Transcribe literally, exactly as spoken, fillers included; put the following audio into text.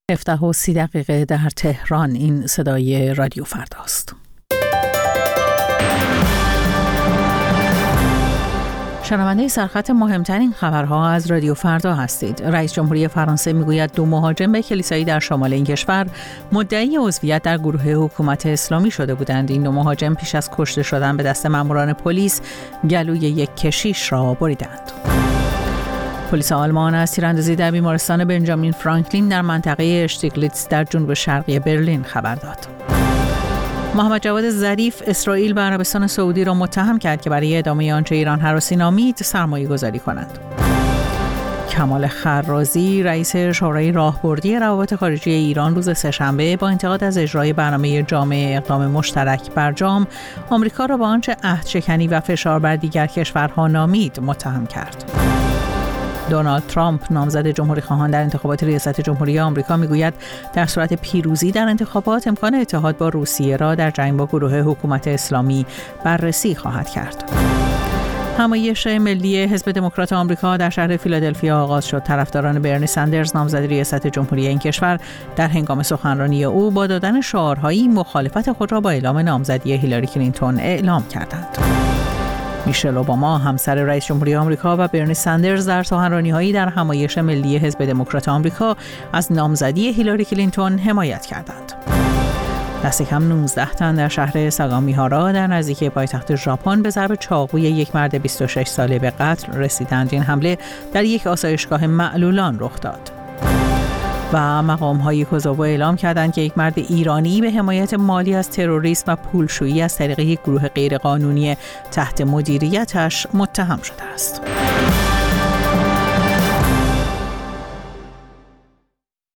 هفده و سی دقیقه در تهران. این صدای رادیو فرداست. شنونده سرخط مهمترین خبرها از رادیو فردا هستید. رئیس جمهوری فرانسه میگوید دو مهاجم به کلیسایی در شمال این کشور مدعی عضویت در گروه حکومت اسلامی شده بودند. این دو مهاجم پیش از کشته شدن به دست ماموران پلیس گلوی یک کشیش را بریدند. پلیس آلمان از تیراندازی در بیمارستان بنجامین فرانکلین در منطقه اشتیگلیتز در جنوب شرقی برلین خبر داد. محمد جواد ظریف اسرائیل و عربستان سعودی را متهم کرد که برای ادامه آنچه ایران هراسی نامید سرمایه گذاری کنند. کمال خرازی رئیس شورای راهبردی روابط خارجی ایران روز سه‌شنبه با انتقاد از اجرای برنامه جامع اقدام مشترک برجام آمریکا را با آنچه عهدشکنی و فشار بر دیگر کشورها نامید متهم کرد. دونالد ترامپ نامزد جمهوری‌خواهان در انتخابات ریاست جمهوری آمریکا میگوید در صورت پیروزی در انتخابات امکان اتحاد با روسیه را در جنگ با گروه حکومت اسلامی بررسی خواهد کرد. همایش ملی حزب دموکرات آمریکا در شهر فیلادلفیا آغاز شد. طرفداران برنی سندرز نامزد ریاست جمهوری این کشور در هنگام سخنرانی او با دادن شعارهایی مخالفت خود را با اعلام نامزدی هیلاری کلینتون اعلام کردند. میشل اوباما همسر رئیس جمهوری آمریکا و برنی سندرز در سخنرانی‌هایی در همایش ملی حزب دموکرات آمریکا از نامزدی هیلاری کلینتون حمایت کردند. دست کم نوزده تن در شهر ساگامیهارا در نزدیکی پایتخت ژاپن به ضرب چاقوی یک مرد بیست و شش ساله به قتل رسیدند. این حمله در یک آسایشگاه معلولان رخ داد. و مقام‌های کوزوو اعلام کردند که یک مرد ایرانی به حمایت مالی از تروریسم و پولشویی از طریق یک گروه غیرقانونی تحت مدیریتش متهم شده است.